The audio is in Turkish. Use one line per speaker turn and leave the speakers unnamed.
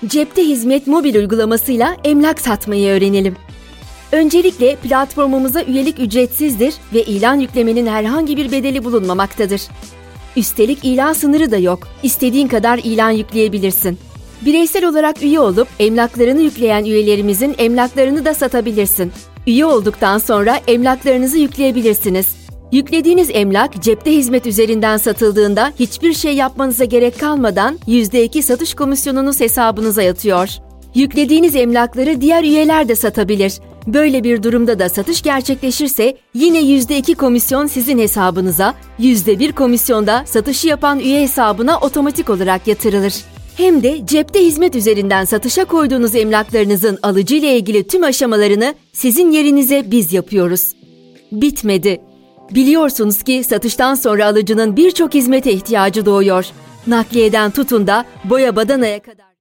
Cepte Hizmet mobil uygulamasıyla emlak satmayı öğrenelim. Öncelikle platformumuza üyelik ücretsizdir ve ilan yüklemenin herhangi bir bedeli bulunmamaktadır. Üstelik ilan sınırı da yok. İstediğin kadar ilan yükleyebilirsin. Bireysel olarak üye olup emlaklarını yükleyen üyelerimizin emlaklarını da satabilirsin. Üye olduktan sonra emlaklarınızı yükleyebilirsiniz. Yüklediğiniz emlak Cepte Hizmet üzerinden satıldığında hiçbir şey yapmanıza gerek kalmadan %2 satış komisyonunuz hesabınıza yatıyor. Yüklediğiniz emlakları diğer üyeler de satabilir. Böyle bir durumda da satış gerçekleşirse yine %2 komisyon sizin hesabınıza, %1 komisyon da satışı yapan üye hesabına otomatik olarak yatırılır. Hem de Cepte Hizmet üzerinden satışa koyduğunuz emlaklarınızın alıcı ile ilgili tüm aşamalarını sizin yerinize biz yapıyoruz. Bitmedi. Biliyorsunuz ki satıştan sonra alıcının birçok hizmete ihtiyacı doğuyor. Nakliyeden tutun da boya badanaya kadar.